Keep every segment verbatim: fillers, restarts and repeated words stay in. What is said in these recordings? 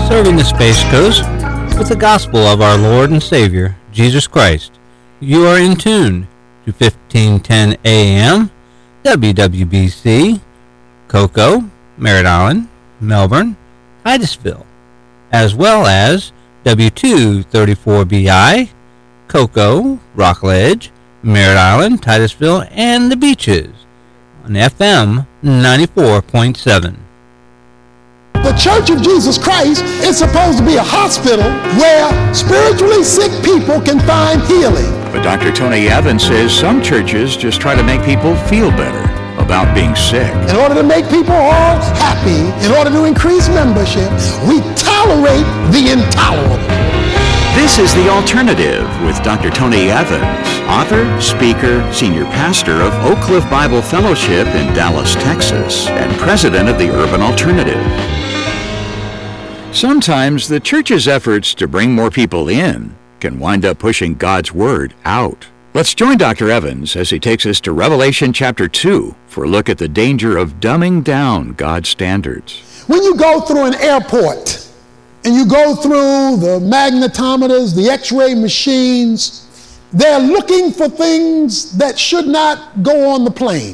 serving the Space Coast with the gospel of our Lord and Savior, Jesus Christ. You are in tune to fifteen ten A M, W W B C, Cocoa, Merritt Island, Melbourne, Titusville, as well as W two thirty-four B I, Cocoa, Rockledge, Merritt Island, Titusville, and the Beaches on F M ninety-four point seven. The Church of Jesus Christ is supposed to be a hospital where spiritually sick people can find healing. But Doctor Tony Evans says some churches just try to make people feel better about being sick. In order to make people all happy, in order to increase membership, we tolerate the intolerable. This is The Alternative with Doctor Tony Evans, author, speaker, senior pastor of Oak Cliff Bible Fellowship in Dallas, Texas, and president of the Urban Alternative. Sometimes the church's efforts to bring more people in can wind up pushing God's Word out. Let's join Doctor Evans as he takes us to Revelation chapter two for a look at the danger of dumbing down God's standards. When you go through an airport and you go through the magnetometers, the x-ray machines, they're looking for things that should not go on the plane.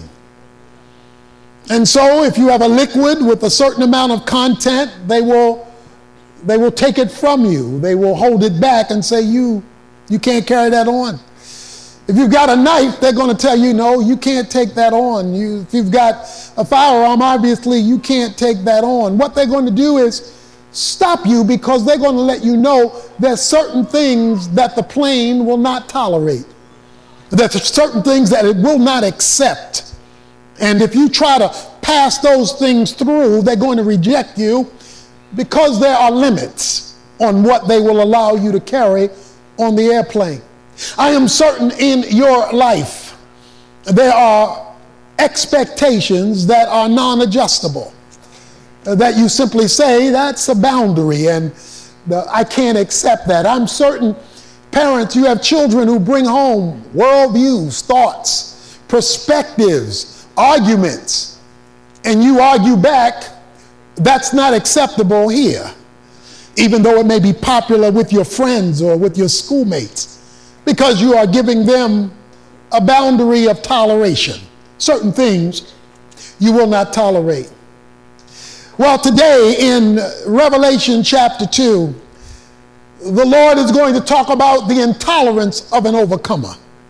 And so if you have a liquid with a certain amount of content, they will They will take it from you. They will hold it back and say, you, you can't carry that on. If you've got a knife, they're going to tell you, no, you can't take that on. You, if you've got a firearm, obviously you can't take that on. What they're going to do is stop you because they're going to let you know there's certain things that the plane will not tolerate. There's certain things that it will not accept. And if you try to pass those things through, they're going to reject you, because there are limits on what they will allow you to carry on the airplane. I am certain in your life there are expectations that are non-adjustable, that you simply say that's a boundary and I can't accept that. I'm certain, parents, you have children who bring home worldviews, thoughts, perspectives, arguments, and you argue back, that's not acceptable here, even though it may be popular with your friends or with your schoolmates, because you are giving them a boundary of toleration. Certain things you will not tolerate. Well, today in Revelation chapter two, the Lord is going to talk about the intolerance of an overcomer.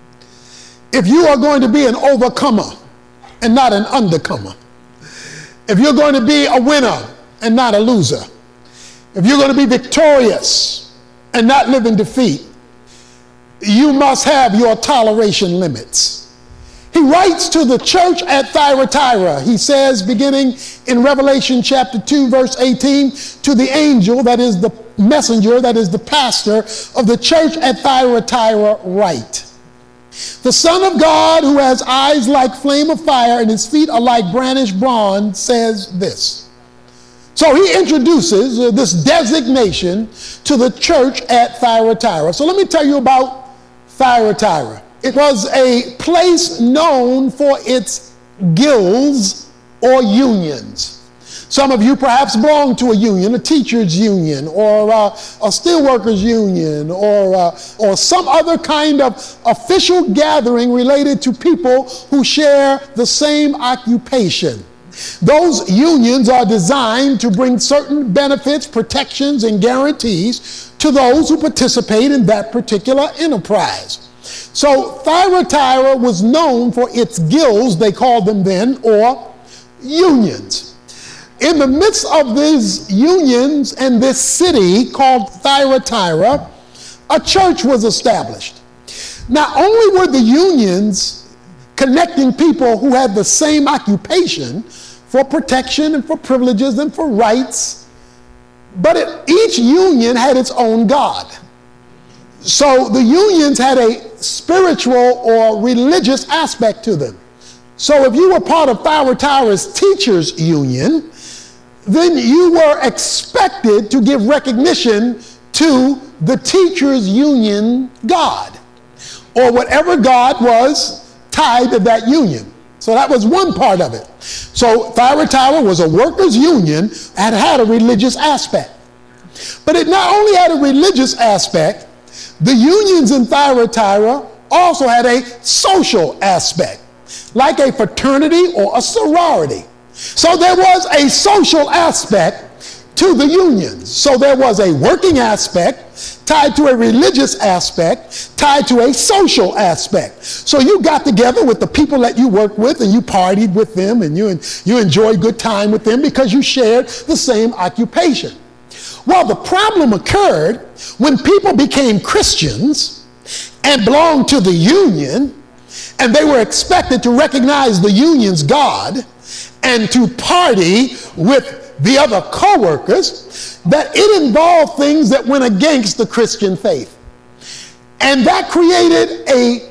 If you are going to be an overcomer and not an undercomer, if you're going to be a winner and not a loser, if you're going to be victorious and not live in defeat, you must have your toleration limits. He writes to the church at Thyatira. He says, beginning in Revelation chapter two, verse eighteen, to the angel, that is the messenger, that is the pastor of the church at Thyatira, write. The Son of God, who has eyes like flame of fire and his feet are like burnished bronze, says this. So he introduces uh, this designation to the church at Thyatira. So let me tell you about Thyatira. It was a place known for its guilds or unions. Some of you perhaps belong to a union, a teachers union, or uh, a steelworkers union, or, uh, or some other kind of official gathering related to people who share the same occupation. Those unions are designed to bring certain benefits, protections, and guarantees to those who participate in that particular enterprise. So Thyatira was known for its guilds, they called them then, or unions. In the midst of these unions and this city called Thyatira, a church was established. Not only were the unions connecting people who had the same occupation for protection and for privileges and for rights, but it, each union had its own God. So the unions had a spiritual or religious aspect to them. So if you were part of Thyatira's teachers union, then you were expected to give recognition to the teachers union God, or whatever God was tied to that union. So that was one part of it. So Thyatira was a workers' union and had a religious aspect. But it not only had a religious aspect, the unions in Thyatira also had a social aspect, like a fraternity or a sorority. So there was a social aspect to the unions. So there was a working aspect tied to a religious aspect, tied to a social aspect. So you got together with the people that you worked with and you partied with them and you, you enjoyed good time with them because you shared the same occupation. Well, the problem occurred when people became Christians and belonged to the union, and they were expected to recognize the union's God and to party with the other co-workers, that it involved things that went against the Christian faith. And that created a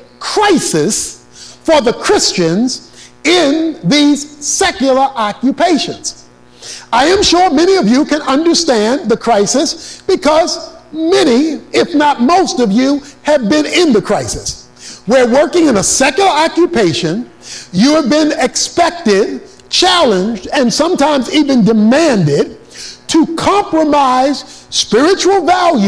crisis for the Christians in these secular occupations. I am sure many of you can understand the crisis because many, if not most of you, have been in the crisis. Where working in a secular occupation, you have been expected, challenged, and sometimes even demanded to compromise spiritual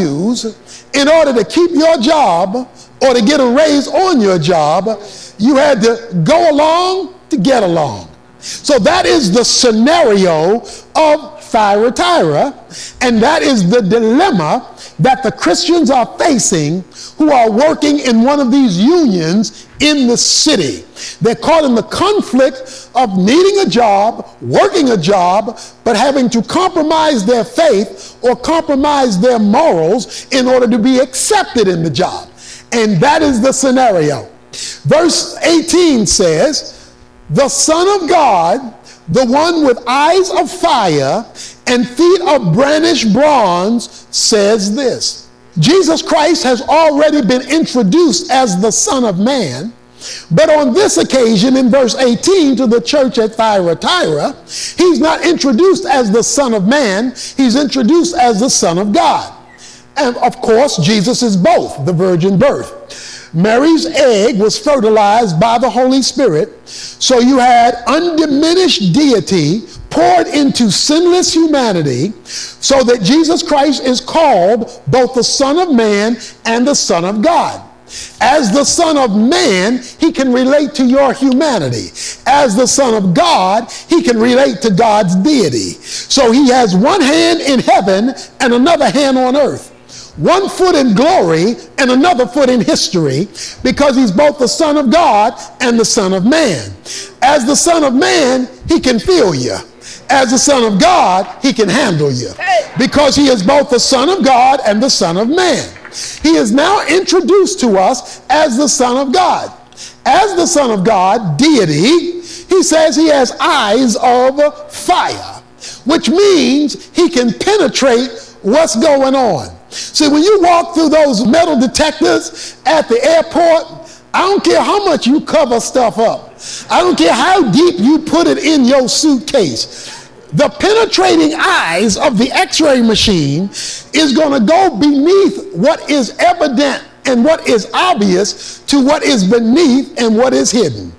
values in order to keep your job or to get a raise on your job. You had to go along to get along. So that is the scenario of Thyatira, and that is the dilemma that the Christians are facing who are working in one of these unions in the city. They're caught in the conflict of needing a job, working a job, but having to compromise their faith or compromise their morals in order to be accepted in the job. And that is the scenario. Verse eighteen says, "The Son of God, the one with eyes of fire and feet of burnished bronze, says this." Jesus Christ has already been introduced as the Son of Man, but on this occasion in verse eighteen to the church at Thyatira, he's not introduced as the Son of Man, he's introduced as the Son of God. And of course, Jesus is both, the virgin birth. Mary's egg was fertilized by the Holy Spirit, so you had undiminished deity poured into sinless humanity, so that Jesus Christ is called both the Son of Man and the Son of God. As the Son of Man, he can relate to your humanity. As the Son of God, he can relate to God's deity. So he has one hand in heaven and another hand on earth. One foot in glory and another foot in history, because he's both the Son of God and the Son of Man. As the Son of Man, he can feel you. As the Son of God, he can handle you, because he is both the Son of God and the Son of Man. He is now introduced to us as the Son of God. As the Son of God, deity, he says he has eyes of fire, which means he can penetrate what's going on. See, when you walk through those metal detectors at the airport, I don't care how much you cover stuff up. I don't care how deep you put it in your suitcase. The penetrating eyes of the X-ray machine is going to go beneath what is evident and what is obvious to what is beneath and what is hidden.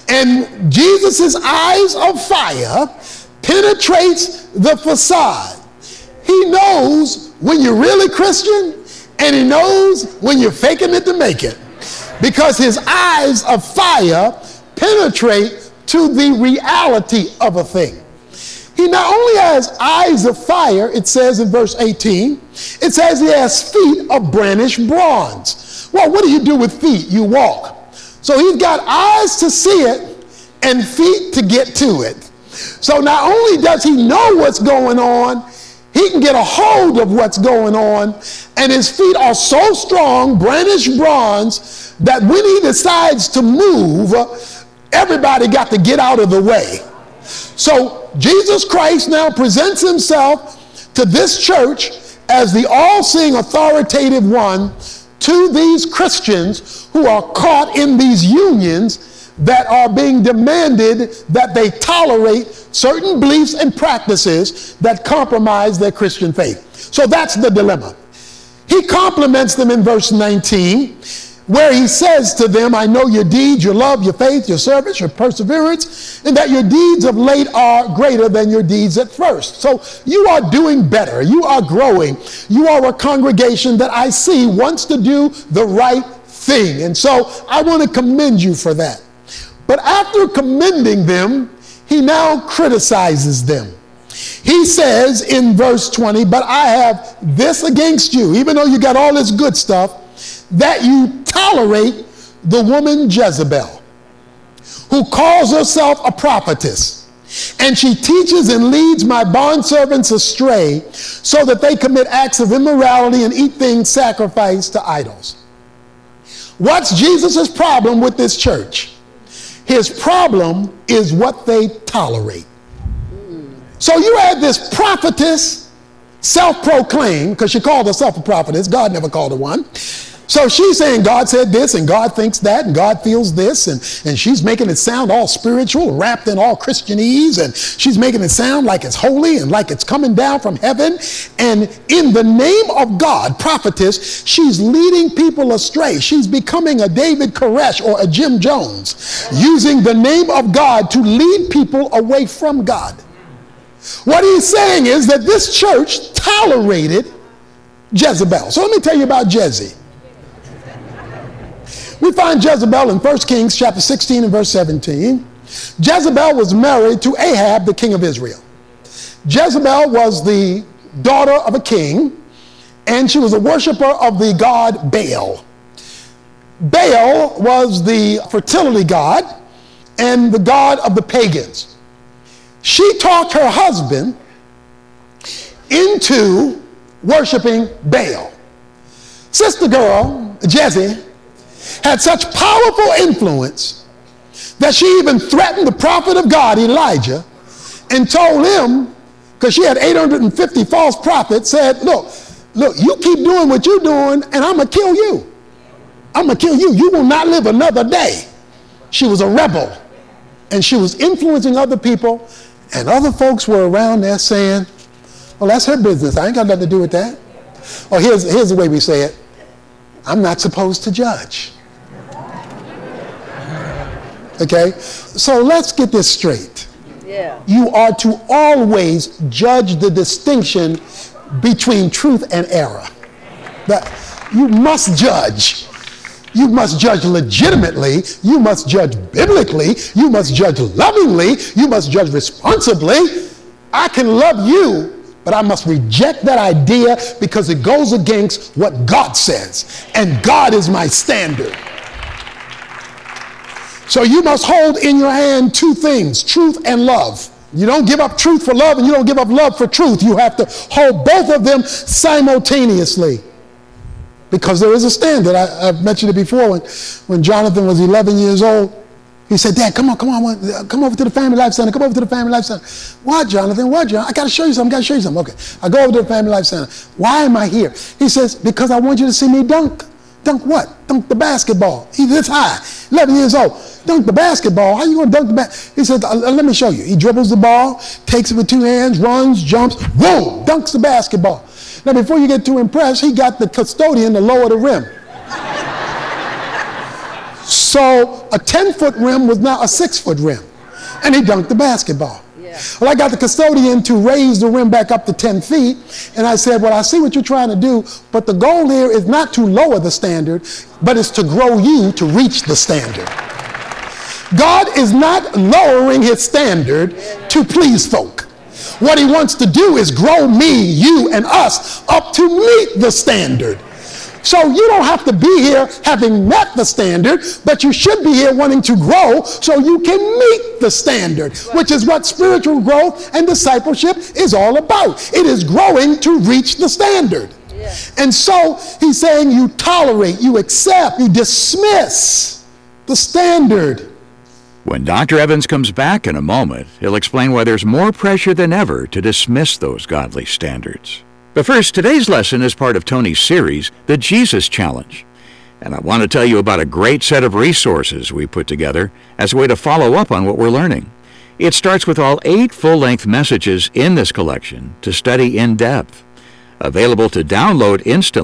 And Jesus's eyes of fire penetrates the facade. He knows when you're really Christian, and he knows when you're faking it to make it, because his eyes of fire penetrate to the reality of a thing. He not only has eyes of fire, it says in verse eighteen, it says he has feet of burnished bronze. Well, what do you do with feet? You walk. So he's got eyes to see it and feet to get to it. So not only does he know what's going on, he can get a hold of what's going on, and his feet are so strong, burnished bronze, that when he decides to move, everybody got to get out of the way. So Jesus Christ now presents himself to this church as the all-seeing authoritative one to these Christians who are caught in these unions that are being demanded that they tolerate certain beliefs and practices that compromise their Christian faith. So that's the dilemma. He compliments them in verse nineteen where he says to them, I know your deeds, your love, your faith, your service, your perseverance, and that your deeds of late are greater than your deeds at first. So you are doing better. You are growing. You are a congregation that I see wants to do the right thing. And so I want to commend you for that. But after commending them, he now criticizes them. He says in verse twenty, but I have this against you, even though you got all this good stuff, that you tolerate the woman Jezebel, who calls herself a prophetess, and she teaches and leads my bondservants astray so that they commit acts of immorality and eat things sacrificed to idols. What's Jesus' problem with this church? His problem is what they tolerate. So you had this prophetess, self-proclaimed, because she called herself a prophetess. God never called her one. So she's saying God said this, and God thinks that, and God feels this, and, and she's making it sound all spiritual, wrapped in all Christianese, and she's making it sound like it's holy and like it's coming down from heaven. And in the name of God, prophetess, she's leading people astray. She's becoming a David Koresh or a Jim Jones, using the name of God to lead people away from God. What he's saying is that this church tolerated Jezebel. So let me tell you about Jezzy. We find Jezebel in First Kings chapter sixteen and verse seventeen. Jezebel was married to Ahab, the king of Israel. Jezebel was the daughter of a king, and she was a worshiper of the god Baal. Baal was the fertility god and the god of the pagans. She talked her husband into worshiping Baal. Sister girl, Jezzy, had such powerful influence that she even threatened the prophet of God, Elijah, and told him, because she had eight hundred fifty false prophets, said, look, look, you keep doing what you're doing, and I'm going to kill you. I'm going to kill you. You will not live another day. She was a rebel, and she was influencing other people, and other folks were around there saying, well, that's her business. I ain't got nothing to do with that. Or here's, here's the way we say it. I'm not supposed to judge. Okay? So let's get this straight. Yeah. You are to always judge the distinction between truth and error. That you must judge. You must judge legitimately. You must judge biblically. You must judge lovingly. You must judge responsibly. I can love you, but I must reject that idea because it goes against what God says. And God is my standard. So you must hold in your hand two things, truth and love. You don't give up truth for love, and you don't give up love for truth. You have to hold both of them simultaneously. Because there is a standard. I, I've mentioned it before. When, when Jonathan was eleven years old, he said, Dad, come on, come on, come over to the Family Life Center. Come over to the Family Life Center. What, Jonathan? What, Jonathan? I got to show you something. I got to show you something. Okay. I go over to the Family Life Center. Why am I here? He says, because I want you to see me dunk. Dunk what? Dunk the basketball. He's this high, eleven years old. Dunk the basketball. How you going to dunk the basketball? He said, let me show you. He dribbles the ball, takes it with two hands, runs, jumps, boom, dunks the basketball. Now, before you get too impressed, he got the custodian to lower the rim. So a ten-foot rim was now a six-foot rim. And he dunked the basketball. Yeah. Well, I got the custodian to raise the rim back up to ten feet. And I said, well, I see what you're trying to do, but the goal here is not to lower the standard, but it's to grow you to reach the standard. God is not lowering his standard to please folk. What he wants to do is grow me, you, and us up to meet the standard. So you don't have to be here having met the standard, but you should be here wanting to grow so you can meet the standard, which is what spiritual growth and discipleship is all about. It is growing to reach the standard. Yeah. And so he's saying you tolerate, you accept, you dismiss the standard. When Doctor Evans comes back in a moment, he'll explain why there's more pressure than ever to dismiss those godly standards. But first, today's lesson is part of Tony's series, The Jesus Challenge. And I want to tell you about a great set of resources we put together as a way to follow up on what we're learning. It starts with all eight full-length messages in this collection to study in depth. Available to download instantly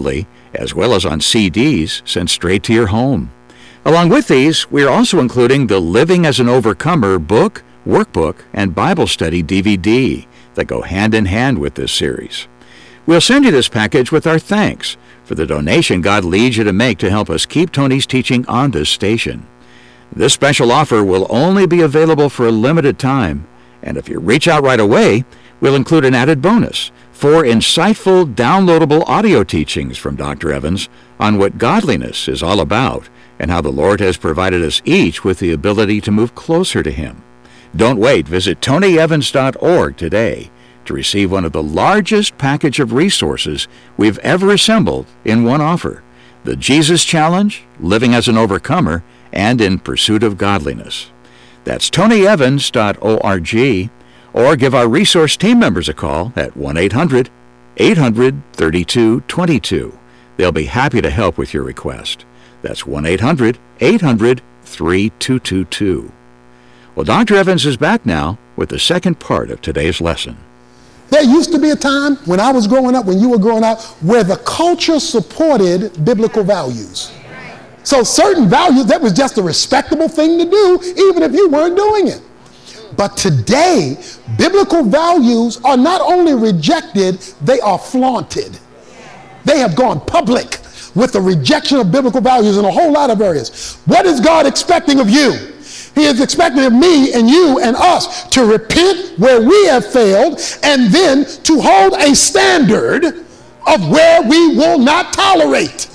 as well as on C Ds sent straight to your home. Along with these, we are also including the Living as an Overcomer book, workbook, and Bible study D V D that go hand in hand with this series. We'll send you this package with our thanks for the donation God leads you to make to help us keep Tony's teaching on this station. This special offer will only be available for a limited time, and if you reach out right away, we'll include an added bonus, four insightful, downloadable audio teachings from Doctor Evans on what godliness is all about and how the Lord has provided us each with the ability to move closer to Him. Don't wait. Visit tony evans dot org today to receive one of the largest package of resources we've ever assembled in one offer: the Jesus Challenge, Living as an Overcomer, and In Pursuit of Godliness. That's tony evans dot org, or give our resource team members a call at one eight hundred, eight hundred, thirty-two twenty-two. They'll be happy to help with your request. That's one eight hundred, eight hundred, thirty-two twenty-two. Well, Doctor Evans is back now with the second part of today's lesson. There used to be a time when I was growing up, when you were growing up, where the culture supported biblical values. So certain values, that was just a respectable thing to do, even if you weren't doing it. But today, biblical values are not only rejected, they are flaunted. They have gone public with the rejection of biblical values in a whole lot of areas. What is God expecting of you? He is expecting of me and you and us to repent where we have failed, and then to hold a standard of where we will not tolerate.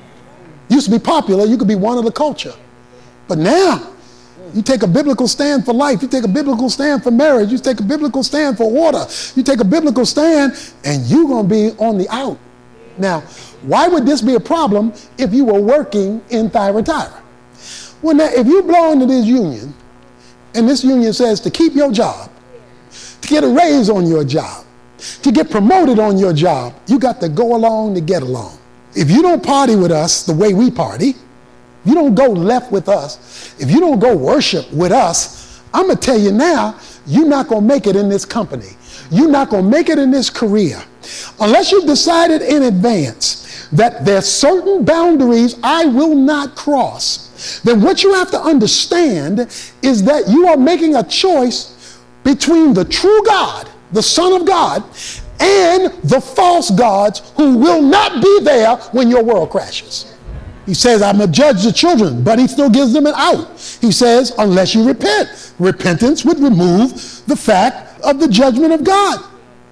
Used to be popular, you could be one of the culture. But now, you take a biblical stand for life, you take a biblical stand for marriage, you take a biblical stand for water, you take a biblical stand, and you're going to be on the out. Now, why would this be a problem if you were working in Thyatira? Well, now, if you belong to this union, and this union says to keep your job, to get a raise on your job, to get promoted on your job, you got to go along to get along. If you don't party with us the way we party, if you don't go left with us, if you don't go worship with us, I'm going to tell you now, you're not going to make it in this company. You're not going to make it in this career. Unless you've decided in advance that there's certain boundaries I will not cross, then what you have to understand is that you are making a choice between the true God, the Son of God, and the false gods who will not be there when your world crashes. He says, I'm going to judge the children, but he still gives them an out. He says, unless you repent. Repentance would remove the fact of the judgment of God.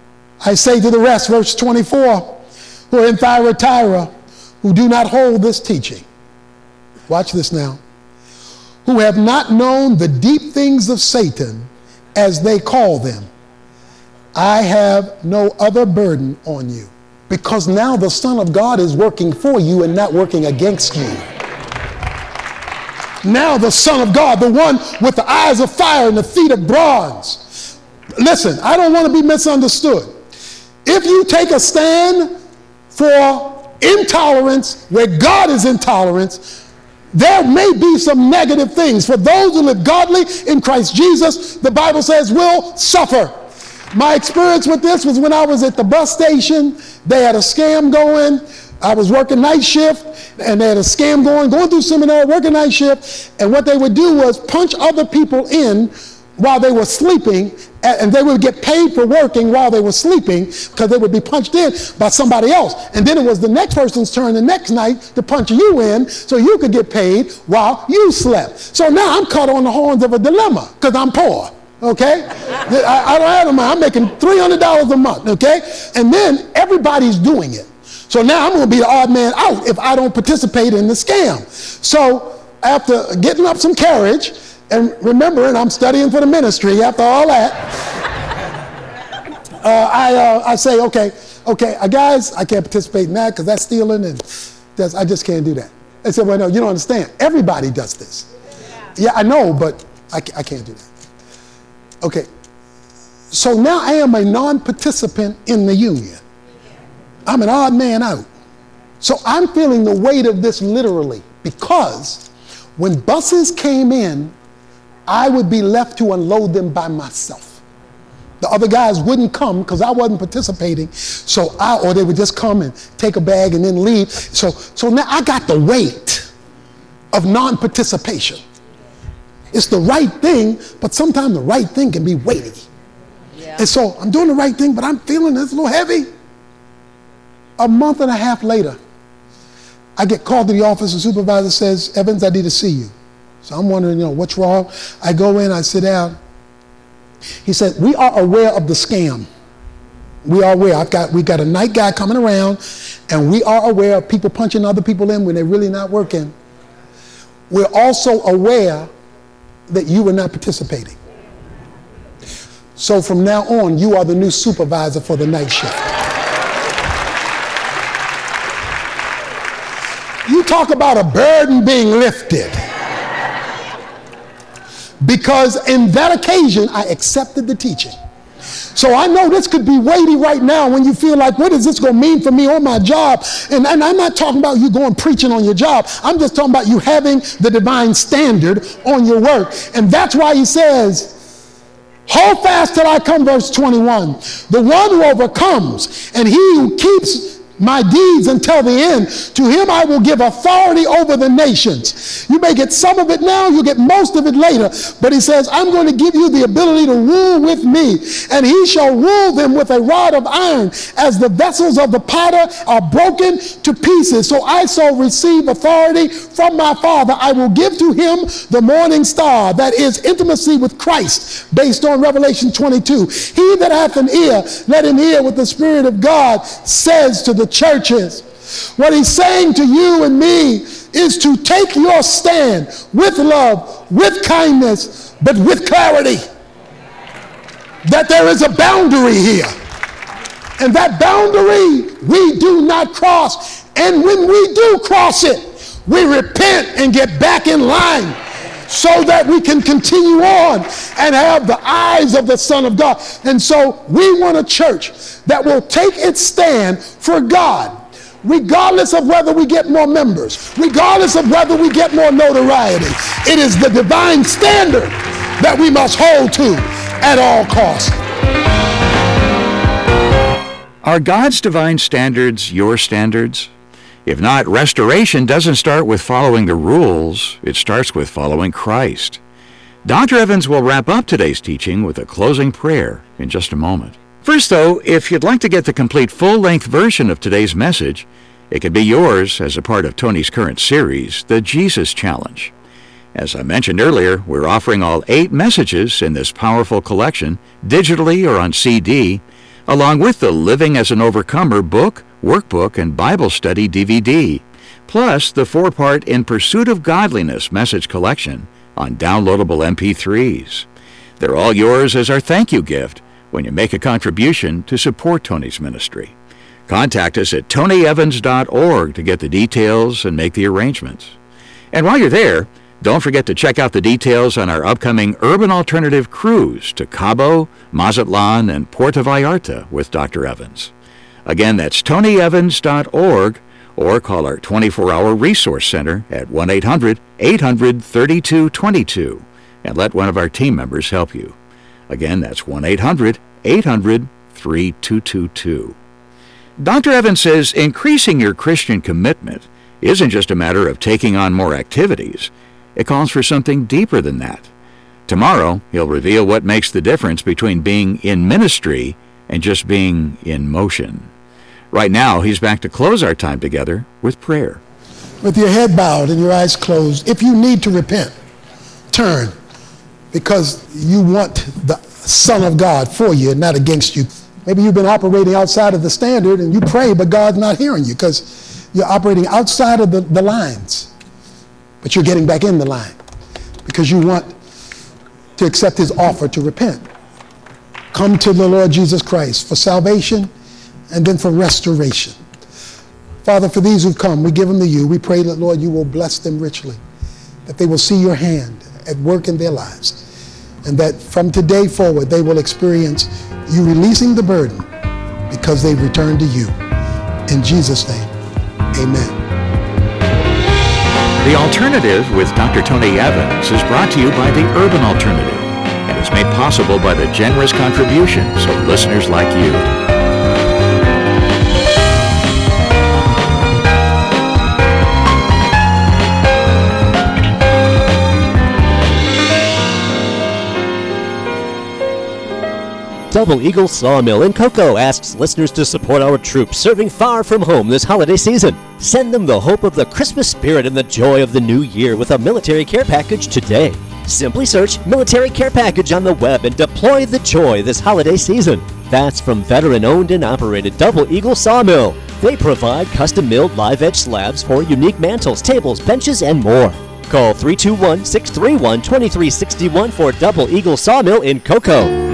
I say to the rest, verse twenty-four, who are in Thyatira, who do not hold this teaching. Watch this now. Who have not known the deep things of Satan, as they call them. I have no other burden on you. Because now the Son of God is working for you and not working against you. Now the Son of God, the one with the eyes of fire and the feet of bronze. Listen, I don't want to be misunderstood. If you take a stand for intolerance where God is intolerance, there may be some negative things. For those who live godly in Christ Jesus, the Bible says, will suffer. My experience with this was when I was at the bus station. They had a scam going. I was working night shift, and they had a scam going, going through seminary, working night shift, and what they would do was punch other people in while they were sleeping, and they would get paid for working while they were sleeping because they would be punched in by somebody else. And then it was the next person's turn the next night to punch you in so you could get paid while you slept. So now I'm caught on the horns of a dilemma because I'm poor. Okay? I, I don't have the money. I'm making three hundred dollars a month. Okay? And then everybody's doing it. So now I'm going to be the odd man out if I don't participate in the scam. So after getting up some courage and remembering I'm studying for the ministry after all that, uh, I, uh, I say, okay, okay, uh, guys, I can't participate in that because that's stealing and that's, I just can't do that. They said, well, no, you don't understand. Everybody does this. Yeah, I know, but I, I can't do that. Okay, so now I am a non-participant in the union. I'm an odd man out. So I'm feeling the weight of this literally, because when buses came in, I would be left to unload them by myself. The other guys wouldn't come because I wasn't participating. So I, or they would just come and take a bag and then leave. So, so now I got the weight of non-participation. It's the right thing, but sometimes the right thing can be weighty. Yeah. And so I'm doing the right thing, but I'm feeling it's a little heavy. A month and a half later, I get called to the office. The supervisor says, Evans, I need to see you. So I'm wondering, you know, what's wrong? I go in, I sit down. He said, we are aware of the scam. We are aware. I've got, we've got a night guy coming around, and we are aware of people punching other people in when they're really not working. We're also aware that you were not participating. So from now on, you are the new supervisor for the night shift. You talk about a burden being lifted. Because in that occasion, I accepted the teaching. So I know this could be weighty right now when you feel like, what is this going to mean for me on my job? And, and I'm not talking about you going preaching on your job. I'm just talking about you having the divine standard on your work. And that's why he says, hold fast till I come, verse twenty-one. The one who overcomes and he who keeps my deeds until the end, to him I will give authority over the nations. You may get some of it now, you get most of it later, but he says, I'm going to give you the ability to rule with me, and he shall rule them with a rod of iron, as the vessels of the potter are broken to pieces. So I shall receive authority from my Father. I will give to him the morning star, that is intimacy with Christ, based on Revelation twenty-two. He that hath an ear, let him hear what the Spirit of God says to the churches. What he's saying to you and me is to take your stand with love, with kindness, but with clarity. That there is a boundary here. And that boundary we do not cross. And when we do cross it, we repent and get back in line so that we can continue on and have the eyes of the Son of God. And so we want a church that will take its stand for God, regardless of whether we get more members, regardless of whether we get more notoriety. It is the divine standard that we must hold to at all costs. Are God's divine standards your standards? If not, restoration doesn't start with following the rules. It starts with following Christ. Doctor Evans will wrap up today's teaching with a closing prayer in just a moment. First, though, if you'd like to get the complete full-length version of today's message, it can be yours as a part of Tony's current series, The Jesus Challenge. As I mentioned earlier, we're offering all eight messages in this powerful collection, digitally or on C D, along with the Living as an Overcomer book, workbook, and Bible study D V D, plus the four-part In Pursuit of Godliness message collection on downloadable M P threes. They're all yours as our thank you gift when you make a contribution to support Tony's ministry. Contact us at tony evans dot org to get the details and make the arrangements. And while you're there, don't forget to check out the details on our upcoming Urban Alternative Cruise to Cabo, Mazatlan, and Puerto Vallarta with Doctor Evans. Again, that's tony evans dot org, or call our twenty-four hour resource center at one eight hundred eight hundred thirty-two twenty-two and let one of our team members help you. Again, that's one eight hundred eight hundred thirty-two twenty-two. Doctor Evans says increasing your Christian commitment isn't just a matter of taking on more activities. It calls for something deeper than that. Tomorrow, he'll reveal what makes the difference between being in ministry and just being in motion. Right now, he's back to close our time together with prayer. With your head bowed and your eyes closed, if you need to repent, turn, because you want the Son of God for you and not against you. Maybe you've been operating outside of the standard and you pray, but God's not hearing you because you're operating outside of the, the lines. But you're getting back in the line because you want to accept his offer to repent. Come to the Lord Jesus Christ for salvation and then for restoration. Father, for these who've come, we give them to you. We pray that, Lord, you will bless them richly, that they will see your hand at work in their lives, and that from today forward they will experience you releasing the burden because they've returned to you. In Jesus' name, amen. The Alternative with Doctor Tony Evans is brought to you by the Urban Alternative and is is made possible by the generous contributions of listeners like you. Double Eagle Sawmill in Cocoa asks listeners to support our troops serving far from home this holiday season. Send them the hope of the Christmas spirit and the joy of the new year with a military care package today. Simply search Military Care Package on the web and deploy the joy this holiday season. That's from veteran-owned and operated Double Eagle Sawmill. They provide custom-milled live-edge slabs for unique mantles, tables, benches, and more. Call three two one, six three one, two three six one for Double Eagle Sawmill in Cocoa.